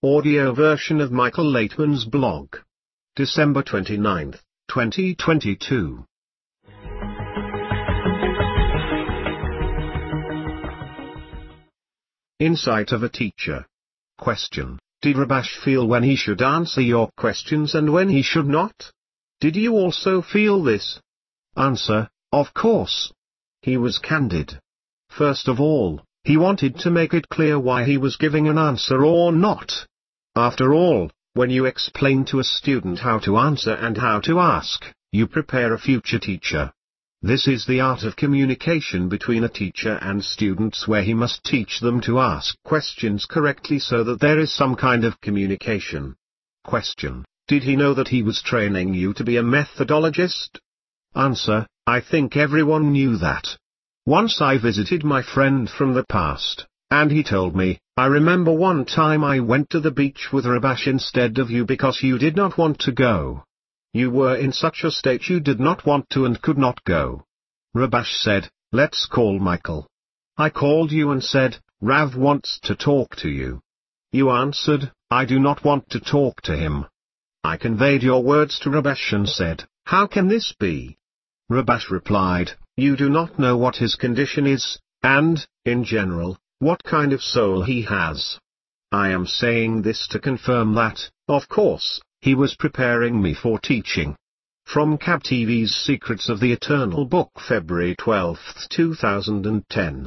Audio version of Michael Laitman's blog. December 29, 2022. Insight of a teacher. Question: did Rabash feel when he should answer your questions and when he should not? Did you also feel this? Answer: of course. He was candid. First of all, he wanted to make it clear why he was giving an answer or not. After all, when you explain to a student how to answer and how to ask, you prepare a future teacher. This is the art of communication between a teacher and students, where he must teach them to ask questions correctly so that there is some kind of communication. Question: did he know that he was training you to be a methodologist? Answer: I think everyone knew that. Once I visited my friend from the past, and he told me, I remember one time I went to the beach with Rabash instead of you because you did not want to go. You were in such a state you did not want to and could not go. Rabash said, let's call Michael. I called you and said, Rav wants to talk to you. You answered, I do not want to talk to him. I conveyed your words to Rabash and said, how can this be? Rabash replied, you do not know what his condition is, and, in general, what kind of soul he has. I am saying this to confirm that, of course, he was preparing me for teaching. From Cab TV's Secrets of the Eternal Book, February 12, 2010.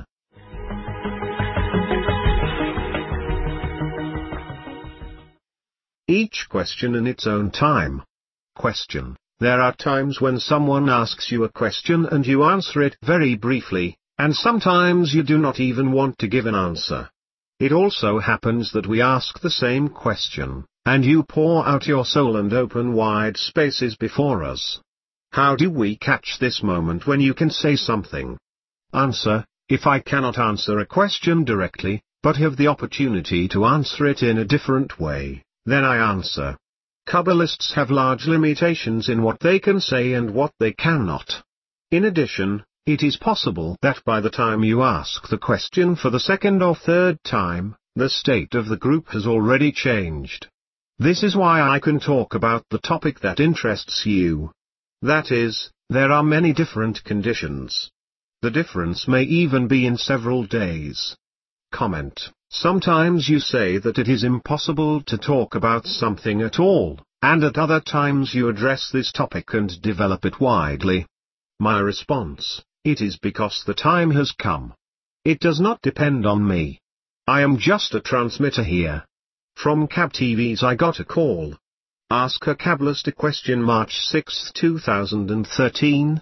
Each question in its own time. Question: there are times when someone asks you a question and you answer it very briefly, and sometimes you do not even want to give an answer. It also happens that we ask the same question, and you pour out your soul and open wide spaces before us. How do we catch this moment when you can say something? Answer: if I cannot answer a question directly, but have the opportunity to answer it in a different way, then I answer. Kabbalists have large limitations in what they can say and what they cannot. In addition, it is possible that by the time you ask the question for the second or third time, the state of the group has already changed. This is why I can talk about the topic that interests you. That is, there are many different conditions. The difference may even be in several days. Comment: sometimes you say that it is impossible to talk about something at all, and at other times you address this topic and develop it widely. My response: it is because the time has come. It does not depend on me. I am just a transmitter here. From Cab TV's I Got a Call. Ask a Kabbalist a Question, March 6, 2013.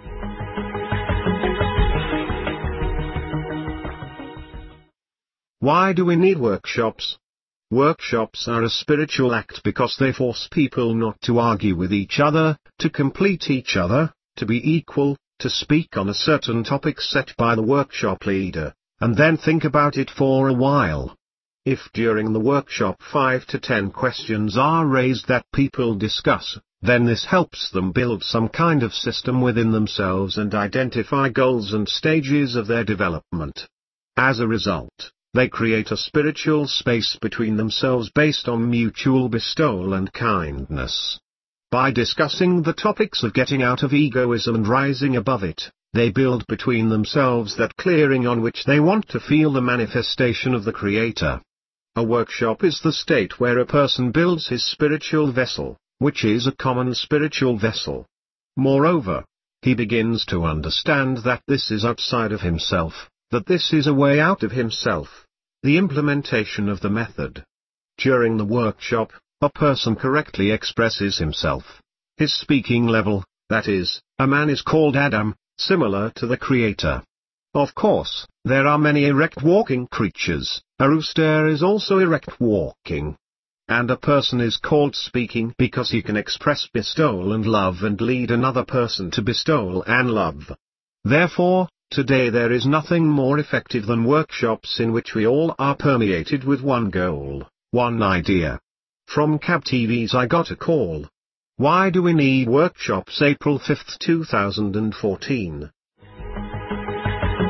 Why do we need workshops? Workshops are a spiritual act because they force people not to argue with each other, to complete each other, to be equal, to speak on a certain topic set by the workshop leader, and then think about it for a while. If during the workshop 5 to 10 questions are raised that people discuss, then this helps them build some kind of system within themselves and identify goals and stages of their development. As a result, they create a spiritual space between themselves based on mutual bestowal and kindness. By discussing the topics of getting out of egoism and rising above it, they build between themselves that clearing on which they want to feel the manifestation of the Creator. A workshop is the state where a person builds his spiritual vessel, which is a common spiritual vessel. Moreover, he begins to understand that this is outside of himself, that this is a way out of himself, the implementation of the method. During the workshop, a person correctly expresses himself. His speaking level, that is, a man is called Adam, similar to the Creator. Of course, there are many erect walking creatures, a rooster is also erect walking. And a person is called speaking because he can express bestowal and love and lead another person to bestowal and love. Therefore, today there is nothing more effective than workshops in which we all are permeated with one goal, one idea. From Cab TV's I Got a Call. Why do we need workshops? April 5, 2014.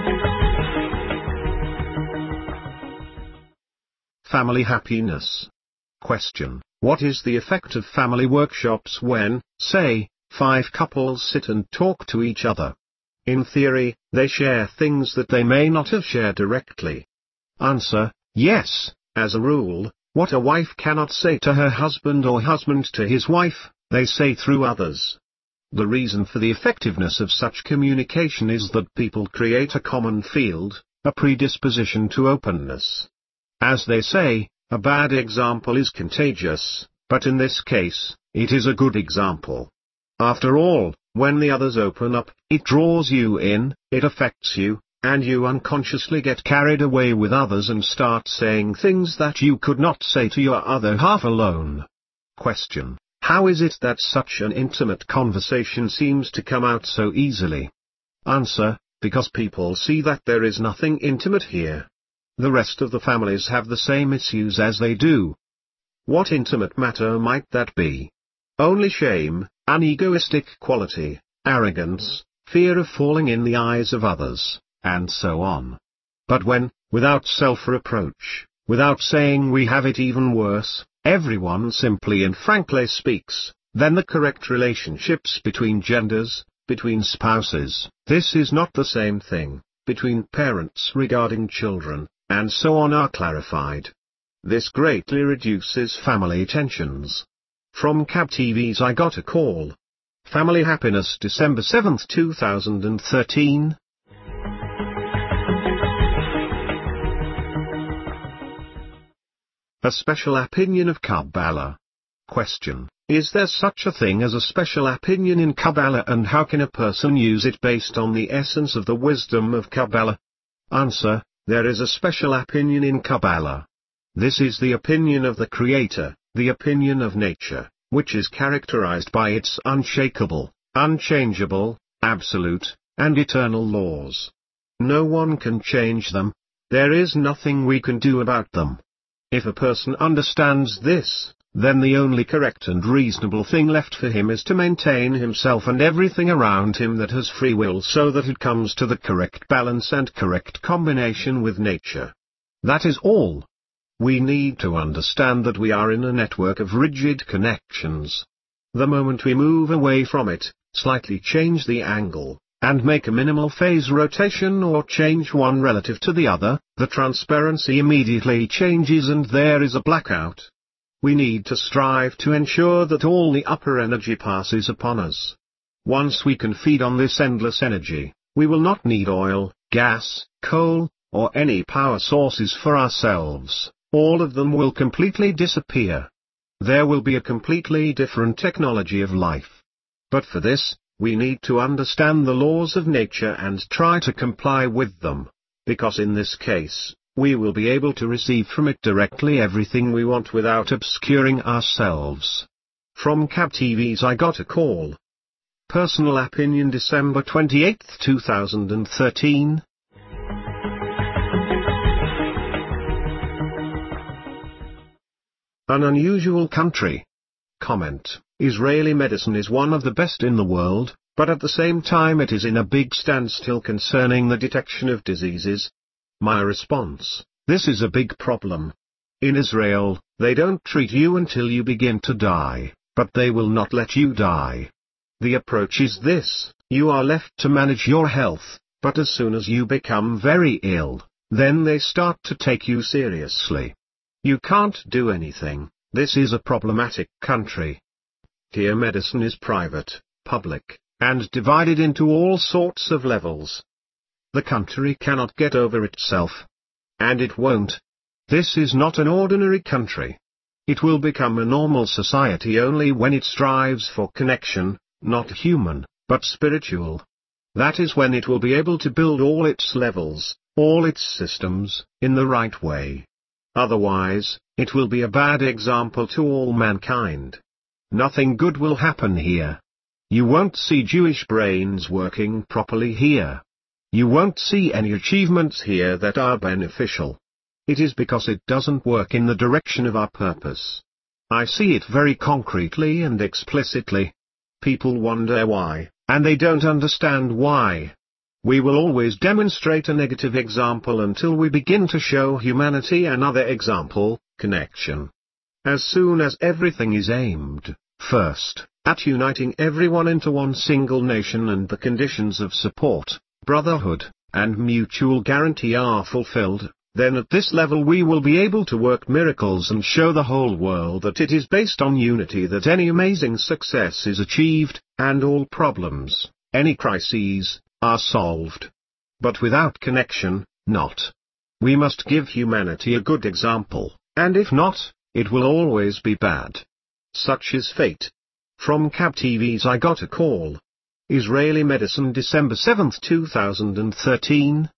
Family happiness. Question: What is the effect of family workshops when, say, 5 couples sit and talk to each other? In theory, they share things that they may not have shared directly. Answer: Yes, as a rule, what a wife cannot say to her husband or husband to his wife, they say through others. The reason for the effectiveness of such communication is that people create a common field, a predisposition to openness. As they say, a bad example is contagious, but in this case, it is a good example. After all, when the others open up, it draws you in, it affects you, and you unconsciously get carried away with others and start saying things that you could not say to your other half alone. Question: How is it that such an intimate conversation seems to come out so easily? Answer: Because people see that there is nothing intimate here. The rest of the families have the same issues as they do. What intimate matter might that be? Only shame, an egoistic quality, arrogance, fear of falling in the eyes of others, and so on. But when, without self-reproach, without saying we have it even worse, everyone simply and frankly speaks, then the correct relationships between genders, between spouses, this is not the same thing, between parents regarding children, and so on are clarified. This greatly reduces family tensions. From Cab TV's I Got a Call. Family Happiness, December 7, 2013. A special opinion of Kabbalah. Question: Is there such a thing as a special opinion in Kabbalah, and how can a person use it based on the essence of the wisdom of Kabbalah? Answer: There is a special opinion in Kabbalah. This is the opinion of the Creator, the opinion of nature, which is characterized by its unshakable, unchangeable, absolute, and eternal laws. No one can change them. There is nothing we can do about them. If a person understands this, then the only correct and reasonable thing left for him is to maintain himself and everything around him that has free will, so that it comes to the correct balance and correct combination with nature. That is all. We need to understand that we are in a network of rigid connections. The moment we move away from it, slightly change the angle, and make a minimal phase rotation or change one relative to the other, the transparency immediately changes and there is a blackout. We need to strive to ensure that all the upper energy passes upon us. Once we can feed on this endless energy, we will not need oil, gas, coal, or any power sources for ourselves. All of them will completely disappear. There will be a completely different technology of life. But for this, we need to understand the laws of nature and try to comply with them, because in this case, we will be able to receive from it directly everything we want without obscuring ourselves. From Cab TV's I Got a Call. Personal opinion, December 28, 2013. An unusual country. Comment: Israeli medicine is one of the best in the world, but at the same time it is in a big standstill concerning the detection of diseases. My response: this is a big problem. In Israel, they don't treat you until you begin to die, but they will not let you die. The approach is this: you are left to manage your health, but as soon as you become very ill, then they start to take you seriously. You can't do anything. This is a problematic country. Here medicine is private, public, and divided into all sorts of levels. The country cannot get over itself. And it won't. This is not an ordinary country. It will become a normal society only when it strives for connection, not human, but spiritual. That is when it will be able to build all its levels, all its systems, in the right way. Otherwise, it will be a bad example to all mankind. Nothing good will happen here. You won't see Jewish brains working properly here. You won't see any achievements here that are beneficial. It is because it doesn't work in the direction of our purpose. I see it very concretely and explicitly. People wonder why, and they don't understand why. We will always demonstrate a negative example until we begin to show humanity another example, connection. As soon as everything is aimed, first, at uniting everyone into one single nation and the conditions of support, brotherhood, and mutual guarantee are fulfilled, then at this level we will be able to work miracles and show the whole world that it is based on unity that any amazing success is achieved, and all problems, any crises, are solved. But without connection, not. We must give humanity a good example, and if not, it will always be bad. Such is fate. From Cab TV's I Got a Call. Israeli Medicine, December 7, 2013.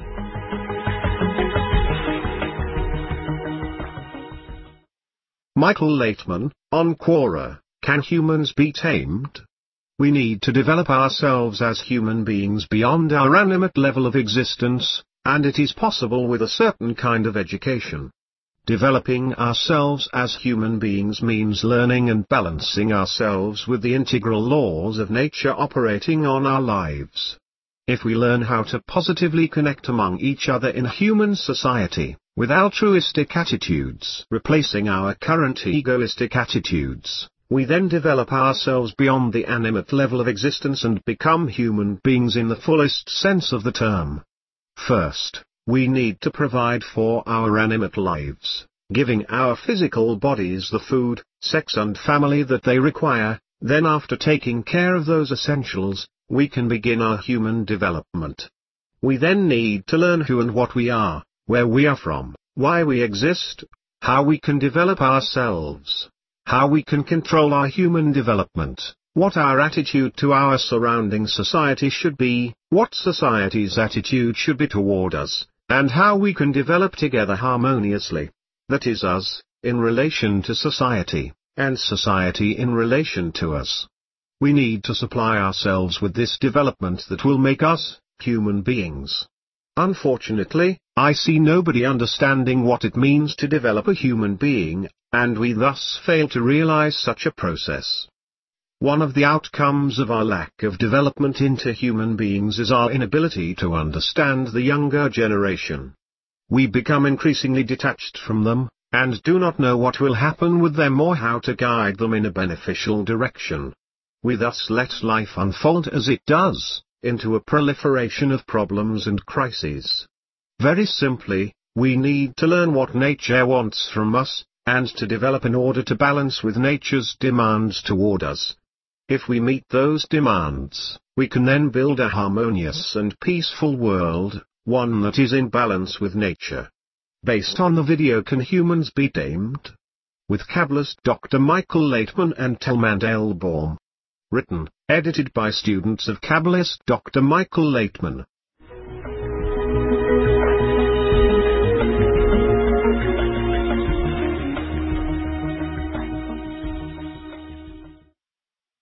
Michael Laitman, on Quora, can humans be tamed? We need to develop ourselves as human beings beyond our animate level of existence, and it is possible with a certain kind of education. Developing ourselves as human beings means learning and balancing ourselves with the integral laws of nature operating on our lives. If we learn how to positively connect among each other in human society, with altruistic attitudes replacing our current egoistic attitudes, we then develop ourselves beyond the animate level of existence and become human beings in the fullest sense of the term. First, we need to provide for our animate lives, giving our physical bodies the food, sex and family that they require. Then after taking care of those essentials, we can begin our human development. We then need to learn who and what we are, where we are from, why we exist, how we can develop ourselves, how we can control our human development, what our attitude to our surrounding society should be, what society's attitude should be toward us, and how we can develop together harmoniously. That is us, in relation to society, and society in relation to us. We need to supply ourselves with this development that will make us human beings. Unfortunately, I see nobody understanding what it means to develop a human being, and we thus fail to realize such a process. One of the outcomes of our lack of development into human beings is our inability to understand the younger generation. We become increasingly detached from them, and do not know what will happen with them or how to guide them in a beneficial direction. We thus let life unfold as it does, into a proliferation of problems and crises. Very simply, we need to learn what nature wants from us, and to develop in order to balance with nature's demands toward us. If we meet those demands, we can then build a harmonious and peaceful world, one that is in balance with nature. Based on the video Can Humans Be Tamed? With Kabbalist Dr. Michael Laitman and Talmand Elbaum. Written, edited by students of Kabbalist Dr. Michael Laitman.